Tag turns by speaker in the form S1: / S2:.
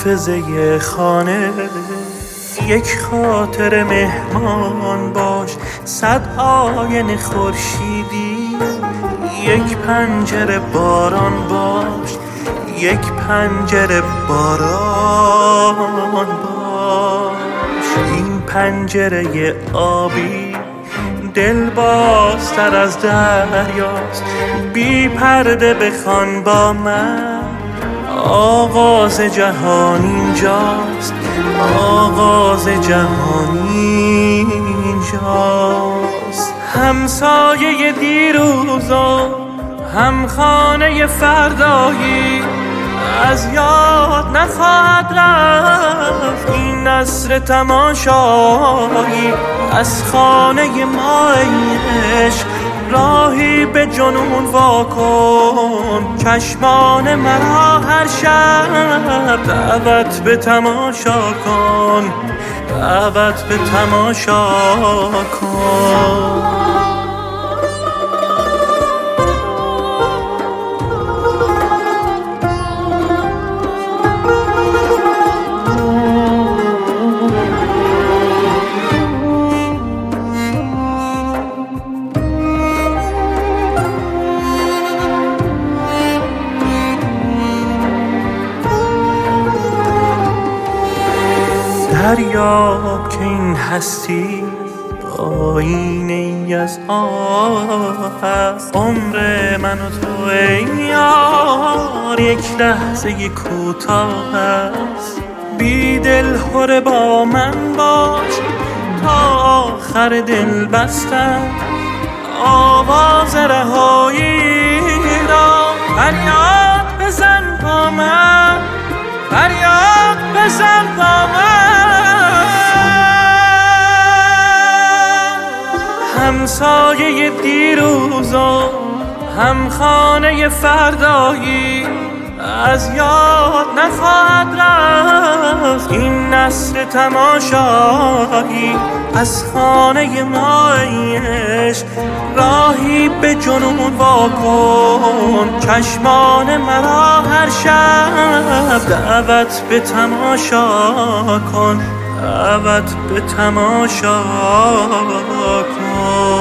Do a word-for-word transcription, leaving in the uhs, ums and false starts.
S1: حافظه خانه، یک خاطر مهمان باش، صد آینه خورشیدی، یک پنجره باران باش، یک پنجره باران باش. این پنجره آبی دل بازتر از دریاست، بی پرده بخوان با من، آغاز جهان اینجاست، آغاز جهان اینجاست. همسایه دیروزا، هم خانه فردایی، از یاد نخواهد رفت این نصر تماشایی. از خانه ما ای عشق راهی به جنون واکن، چشمان مرا هر شب دعوت به تماشا کن، دعوت به تماشا کن. دریاب که این هستی آینه ای از آه است، عمر من و تو ای یار یک لحظه کوتاه است. بی دل هره با من باش تا آخر دل بستن، آواز رهایی را فریاد بزن با من، فریاد بزن با من. همسایه دیروزا، هم خانه فردایی، از یاد نخواهد رفت این نصر تماشایی. از خانه ما ای عشق راهی به جنون واکن، چشمان مرا هر شب دعوت به تماشا کن، دعوت به تماشا کن.